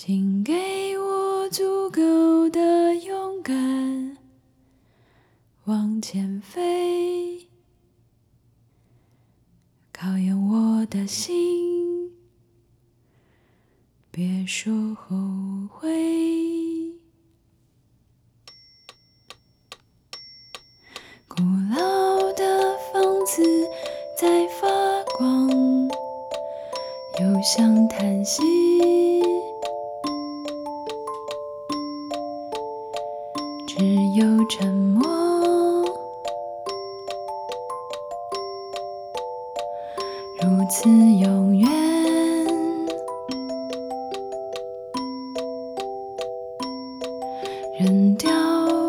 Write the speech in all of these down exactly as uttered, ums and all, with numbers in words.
请给我足够的勇敢，往前飞，考验我的心，别说后悔。古老的房子在发光，又像叹息，只有沉默，如此永远。扔掉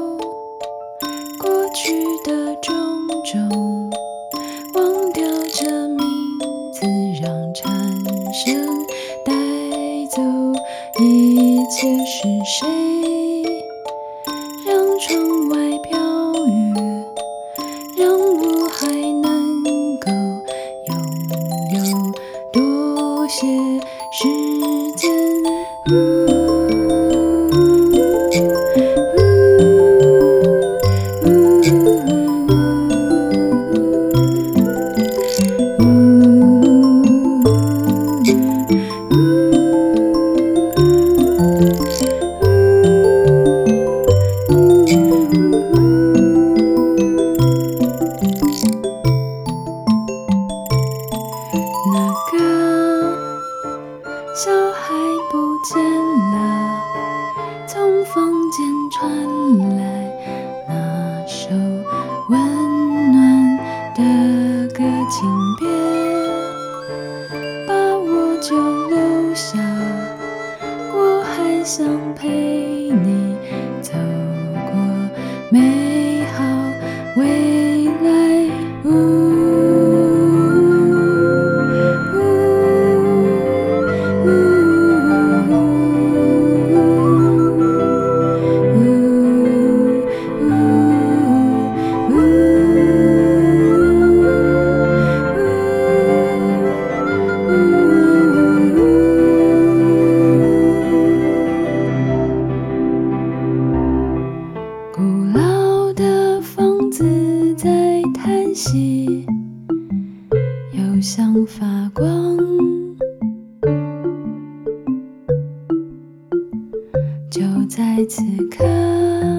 过去的种种，忘掉这名字，让蝉声带走一切是谁，让窗外飘雨，让我还能够拥有多些时间。那个小孩不见了，从房间传来那首温暖的歌，请别把我就留下，我还想陪你走过美好未来。呜古老的房子在叹息，又像发光，就在此刻。